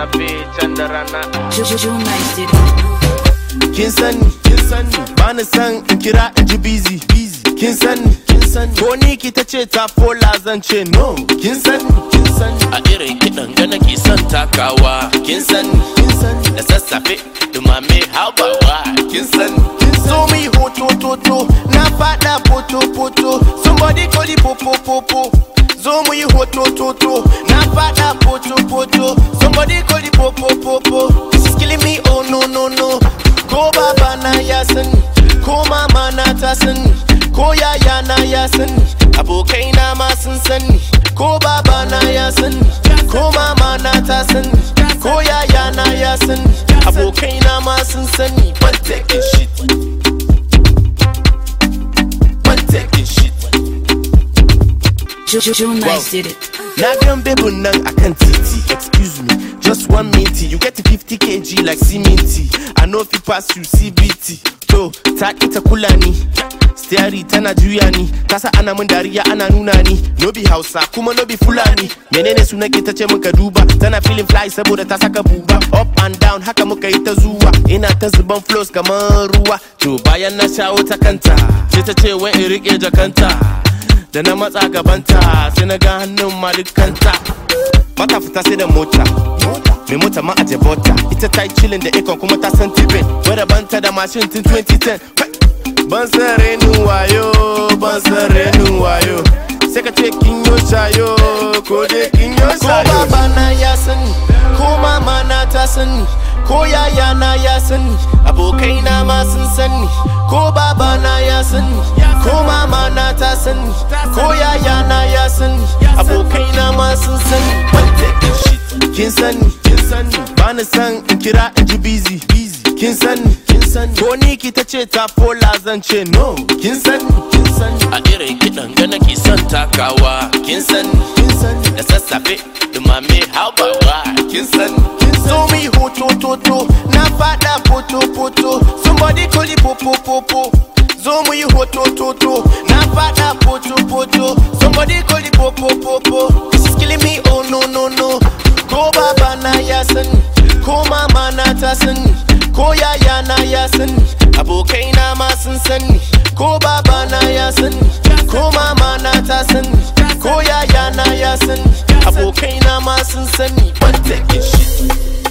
sassafe can da rana. Kin sani, bani san in kira in ji busy. Kin sani, ko ni ki ta ce ta fola zan ce no. Kin sani, A irin kiɗan gana ke son takawa. kin sani, Da sassafe dumame habawa. kin sani. So me hoto, na fada poto. Somebody call it popo. Zo mu yi hoto, na fada poto. Somebody call it popo. This is killing me, oh no. Ko baba na ya sani, ko mama na ta sani, ko yaya na ya sani, abokai na ma sun sani. Ko baba na ya sani, ko mama na ta sani, ko yaya na ya sani, abokai na ma sun sani. Ban taking shit. Nice did it. Na gan bebun nan akan titi. Excuse me, just 1 minute. You get to 50 kg like Siminti. I know if you pass you CBT. To, ta ita kula ni. Steady tana juya ni. Kasa ana mun dariya ana nuna ni. No be Hausa kuma no be Fulani. Menene suna ke ta ce muka duba. Tana feeling fly saboda ta saka buba. Up and down haka muka yi ta zuwa. Ina ta zuban flows kamar ruwa. To bayan na shawo ta kanta. Sai ta ce wai in rike jakanta. Da na matsa gabanta sai na ga hannun malikanta. Mata fita sai da mota. Mai mota ma a jabota. Ita ta yi chillin da ikon kuma ta san tibin. Wadda banta da mashin tun 2010. Ban san renin wayo. Sai ka ce kin yo shayo. Ko dai kin yo shayo. Ko baba na ya sani, ko mama na ta sani, ko yaya na ya sani, abokai na ma sun sani. Ko baba na ya sani, ko mama na ta sani, ko yaya na ya sani, abokai na ma sun sani. Ban taking shit. Kin sani, bani san in kira in ji busy. Kin sani, ko ni ki ta ce ta fola zan ce no. Kin sani, A irin kiɗan gana ke son takawa. kin sani, Da sassafe dumame habawa. kin sani. So me hoto, na fada poto. Somebody call it popo. Zo mu yi hoto, na fada poto. Somebody call it popo. This is killing me, oh no. Ko baba na ya sani, ko mama na ta sani, ko yaya na ya sani, abokai na ma sun sani. Ko baba na ya sani, ko mama na ta sani, ko yaya na ya sani, abokai na ma sun sani. Ban taking shit.